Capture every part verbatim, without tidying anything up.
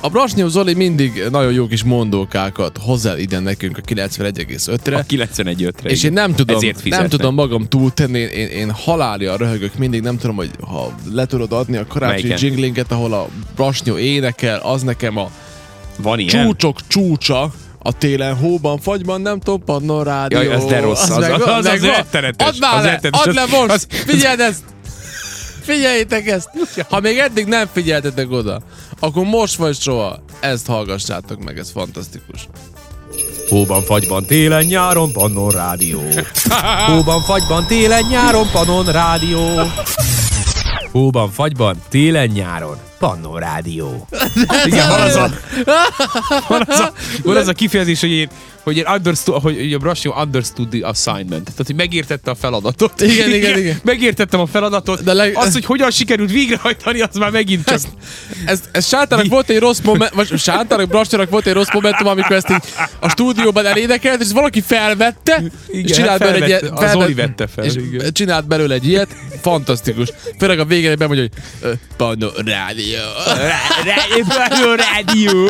A Brasnyó Zoli mindig nagyon jó kis mondókákat hozzá ide nekünk a kilencvenegy egész ötre. A kilencvenegy ötre. És én nem tudom, nem tudom magam túltenni, én, én halália röhögök mindig, nem tudom, hogy ha le tudod adni a karácsonyi jinglinget, ahol a Brasnyó énekel, az nekem a van ilyen? Csúcsok csúcsa. A télen, hóban, fagyban, nem tudom, Pannon Rádió. Jaj, az de rossz, az, az, az, az, az rettenetes. Add már le, add le most, az... figyeld ezt! Figyeljétek ezt! Ha még eddig nem figyeltetek oda, akkor most vagy soha ezt hallgassátok meg, ez fantasztikus. Hóban, fagyban, télen, nyáron, Pannon Rádió. Hóban, fagyban, télen, nyáron, Pannon Rádió. Hóban, fagyban, télen, nyáron, Pannon Rádió. Igen, van az a, van az a, van az a kifejezés, hogy én, hogy én understood, hogy a Brasnyó understood the assignment. Tehát, hogy megértette a feladatot. Igen, igen, igen. igen. Megértettem a feladatot. De leg... Az, hogy hogyan sikerült végrehajtani, az már megint csak... Ez, ez, ez Sántának volt egy rossz moment, vagy Sántának, Brasnyónak volt egy rossz momentum, amikor ezt így a stúdióban elénekelt, és valaki felvette, igen, és csinált belőle egy ilyet. Az Zoli vette fel. És igen. Csinált belőle egy ilyet. Fantasztikus. Főleg a végén bemondja, hogy uh, Pannon Rádió. Pannon Rádió.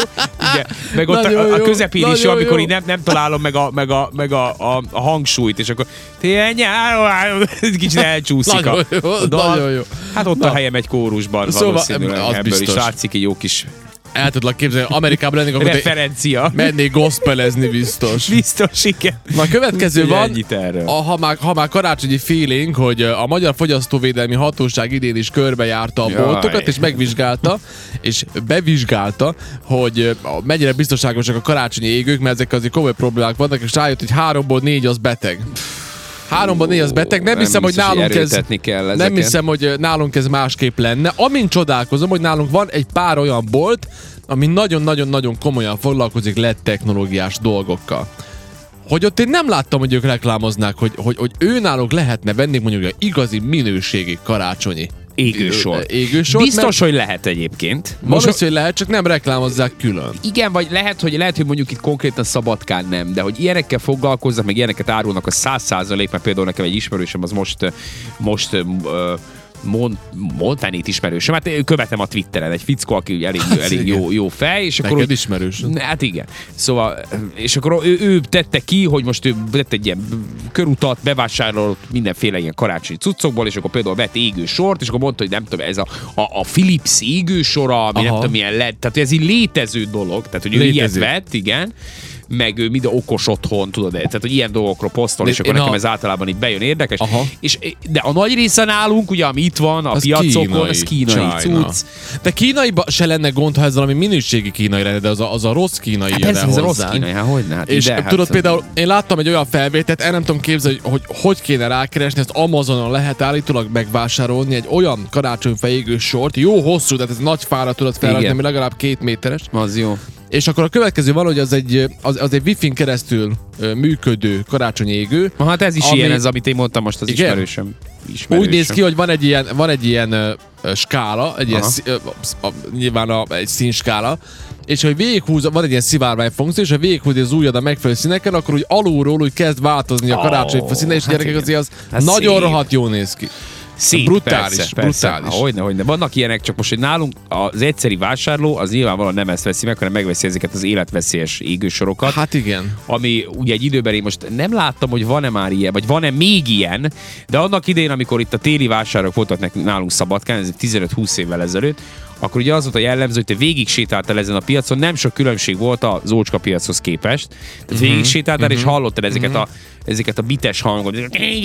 Meg ott a, a közepén is jó, amikor így nem, nem találom meg a, meg a, meg a, a, a hangsúlyt, és akkor télen nyáron, kicsit elcsúszik nagyon a, jó, a dal. Nagyon jó. Hát ott Na. A helyem egy kórusban szóval, valószínűleg az ebből biztos. is látszik egy jó kis el tudlak képzelni, Amerikában lennék, akkor referencia. Mennék gospelezni biztos. Biztos, igen. Na a következő van, a, ha, már, ha már karácsonyi feeling, hogy a Magyar Fogyasztóvédelmi Hatóság idén is körbejárta a Jaj. boltokat, és megvizsgálta, és bevizsgálta, hogy mennyire biztonságosak a karácsonyi égők, mert ezek azért komoly problémák vannak, és rájött, hogy háromból négy az beteg. Háromban négy az beteg, nem, nem hiszem, hogy nálunk ez, kell nem hiszem, hogy nálunk ez másképp lenne. Amint csodálkozom, hogy nálunk van egy pár olyan bolt, ami nagyon-nagyon-nagyon komolyan foglalkozik el é dé technológiás dolgokkal. Hogy ott én nem láttam, hogy ők reklámoznák, hogy, hogy, hogy ő náluk lehetne venni mondjuk egy igazi minőségi karácsonyi égősor. égősor. Biztos, hogy lehet egyébként. Valószínűleg hogy lehet, csak nem reklámozzák külön. Igen, vagy lehet, hogy lehet, hogy mondjuk itt konkrétan Szabadkán nem, de hogy ilyenekkel foglalkoznak, meg ilyeneket árulnak a száz százalék, mert például nekem egy ismerősöm az most, most uh, Mont, Montanét ismerősöm, hát követem a Twitteren, egy fickó, aki elég, elég jó, jó fej, és akkor... Neked ismerős? Hát igen. Szóval, és akkor ő, ő tette ki, hogy most ő tette egy ilyen körutat, bevásárolt mindenféle ilyen karácsonyi cuccokból, és akkor például vett égősort, és akkor mondta, hogy nem tudom, ez a, a, a Philips égősora, ami Aha. nem tudom, milyen lett, tehát ez egy létező dolog, tehát hogy ő ilyet vett, igen, meg ő minden okos otthon, tudod, tehát hogy ilyen dolgokról posztol, és akkor nekem ha... ez általában itt bejön érdekes. És, de a nagy része nálunk, ugye, ami itt van, a az piacokon, kínai, az kínai cucc. De kínaiban se lenne gond, ha ez valami minőségi kínai lenne, de az a, az a rossz kínai hát jön el ez hozzánk. rossz kínai, hát hogyne? Hát és ide, tudod, hát például én láttam egy olyan felvételt, el nem tudom képzelni, hogy hogy, hogy kéne rákeresni, ezt Amazonon lehet állítólag megvásárolni egy olyan karácsonyfa égő sort, jó hosszú, tehát ez nagy fára tudod felrakni, ami legalább két méteres. Az jó. És akkor a következő van, hogy az egy, az, az egy Wi-Fi-n keresztül működő karácsonyi égő. Hát ez is ami... ilyen, ez amit én mondtam most az igen? ismerősöm. ismerősöm. Úgy néz ki, hogy van egy ilyen, van egy ilyen uh, skála, egy ilyen, uh, uh, nyilván a, egy színskála, és hogy végighúz, van egy ilyen szivárvány funkció, és ha végighúz az ujjad a megfelelő színeken, akkor úgy alulról úgy kezd változni a karácsonyfa oh, színe, és hát gyerekek azért az hát nagyon szép. Rohadt jól néz ki. Szép, brutális, persze, brutális. Persze. Hogyne, hogyne. Vannak ilyenek, csak most, hogy nálunk az egyszeri vásárló, az nyilvánvalóan nem ezt veszi meg, hanem megveszi ezeket az életveszélyes égősorokat. Hát igen. Ami ugye egy időben én most nem láttam, hogy van-e már ilyen, vagy van-e még ilyen, de annak idején, amikor itt a téli vásárok voltak nekünk nálunk Szabadkán, ez tizenöt-húsz évvel ezelőtt, akkor ugye az volt a jellemző, hogy te végig sétáltál ezen a piacon, nem sok különbség volt az ócska piachoz képest. Tehát uh-huh. végig sétáltál, uh-huh. és hallottad ezeket, uh-huh. a, ezeket a bites hangot.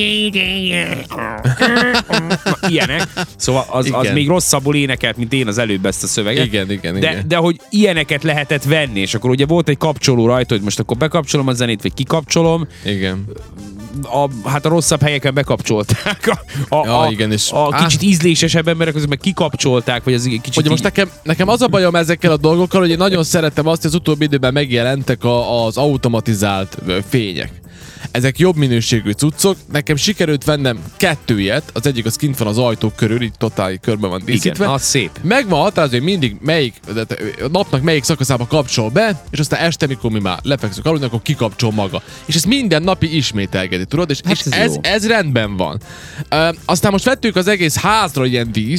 Ilyenek. Szóval az, az még rosszabbul énekelt, mint én az előbb ezt a szöveget. Igen, igen, de, igen. de hogy ilyeneket lehetett venni, és akkor ugye volt egy kapcsoló rajta, hogy most akkor bekapcsolom a zenét, vagy kikapcsolom. Igen. A, hát a rosszabb helyeken bekapcsolták. A, a, ja, a, igen, és a kicsit ízlésesebb emberek közben meg kikapcsolták, vagy az kicsit... Ugye most nekem, nekem az a bajom ezekkel a dolgokkal, hogy én nagyon szeretem azt, hogy az utóbbi időben megjelentek a, az automatizált fények. Ezek jobb minőségű cuccok. Nekem sikerült vennem kettő ilyet. Az egyik az kint van az ajtók körül, így totál körben van díszítve. Igen, az szép. Megvan határozva, hogy mindig melyik, napnak melyik szakaszába kapcsol be, és aztán este, mikor mi már lefekszünk aludni, akkor kikapcsol maga. És ezt minden napi ismételgeti, tudod? És, hát és ez, ez, ez rendben van. Uh, aztán most vettük az egész házra ilyen díszt,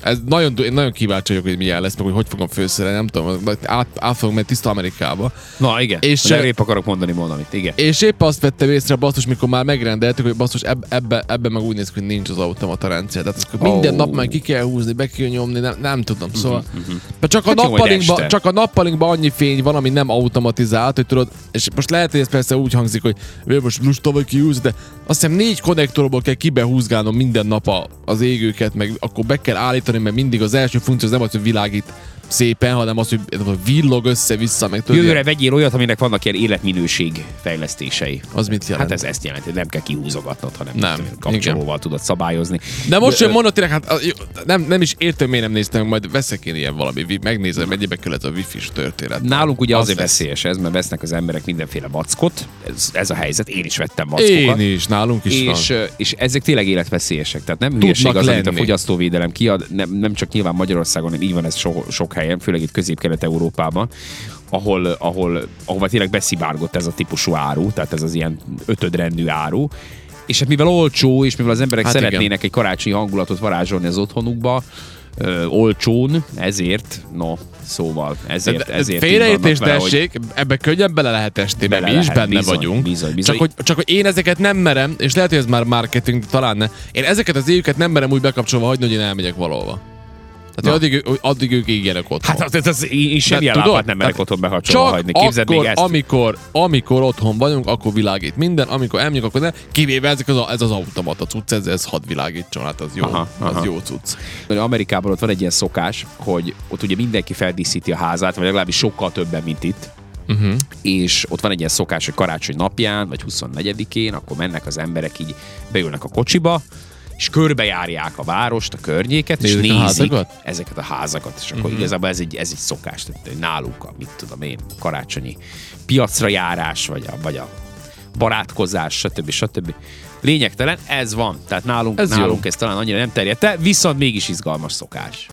Ez nagyon, én nagyon kíváncsi vagyok, hogy milyen lesz, meg hogy hogy fogom főszerelni, nem tudom, át, át fogom menni tiszta Amerikába. Na igen, és erre épp akarok mondani valamit, igen. És épp azt vettem észre, basszus, mikor már megrendeltük, hogy basszus, ebbe, ebbe, ebbe meg úgy néz ki, hogy nincs az automata rendszer. Tehát oh. minden nap már ki kell húzni, be kell nyomni, nem, nem tudom, szóval. Uh-huh. Csak, a hát nappalinkba, csak a nappalinkban annyi fény van, ami nem automatizált, hogy tudod, és most lehet, hogy ez persze úgy hangzik, hogy most lusta vagy kihúzni, de azt hiszem négy konnektorból kell kibehúzgálnom minden nap a, az égőket, meg akkor be kell állítani, mert mindig az első funkció az nem az, hogy világít szépen, hanem az, hogy villog össze-vissza. Meg tudod, jövőre vegyél olyat, aminek vannak ilyen életminőség fejlesztései. Az mit jelent? Hát ez ezt jelenti, hogy nem kell kihúzogatnod, hanem nem. kapcsolóval tudod szabályozni. De most sem mondod tényleg, hát nem, nem is értem, miért nem néztem, majd veszek én ilyen valami, megnézem, mennyibe kellett a wifi-s történet. Nálunk ugye az azért lesz. Veszélyes ez, mert vesznek az emberek mindenféle vackot, ez, ez a helyzet, én is vettem vackokat. Én is, nálunk is és, van. És ezek tényleg életveszélyesek, tehát nem hülyeség az, amit a fogyasztóvédelem kiad, nem, nem csak nyilván Magyarországon, hanem így van ez so, sok helyen, főleg itt Közép-Kelet-Európában, ahol, ahol, ahol tényleg beszivárgott ez a típusú áru, tehát ez az ilyen ötödrendű áru, és hát mivel olcsó, és mivel az emberek hát szeretnének igen. egy karácsonyi hangulatot varázsolni az otthonukba, ö, olcsón, ezért, no, szóval, ezért, ezért félreértés tessék, hogy... ebbe könnyen bele lehet esni, mert mi is benne bizony, vagyunk. Bizony, bizony. Csak, hogy, csak hogy én ezeket nem merem, és lehet, hogy ez már marketing, talán ne, én ezeket az éjüket nem merem úgy bekapcsolva hagyni, hogy én elmegyek valahova. Tehát addig, addig ők égjenek otthon. Hát ez, ez, én semmilyen lámpát nem merek otthon bekapcsolva hagyni. Képzeld még ezt. Amikor, amikor otthon vagyunk, akkor világít minden, amikor elmegyünk, akkor nem. Kivéve ezek az, ez az automata cucc, ez, ez hadd világítson, hát az jó, aha, az aha. jó cucc. Amerikában ott van egy ilyen szokás, hogy ott ugye mindenki feldíszíti a házát, vagy legalábbis sokkal többen, mint itt. Uh-huh. És ott van egy ilyen szokás, hogy karácsony napján, vagy huszonnegyedikén, akkor mennek az emberek így, beülnek a kocsiba, és körbejárják a várost, a környéket, és nézik házakat? ezeket a házakat. És akkor uh-huh. igazából ez egy, ez egy szokás, tehát nálunk a, mit tudom én, karácsonyi piacra járás, vagy a, vagy a barátkozás, stb. stb. Lényegtelen, ez van. Tehát nálunk ez, nálunk ez talán annyira nem terjedt el, viszont mégis izgalmas szokás.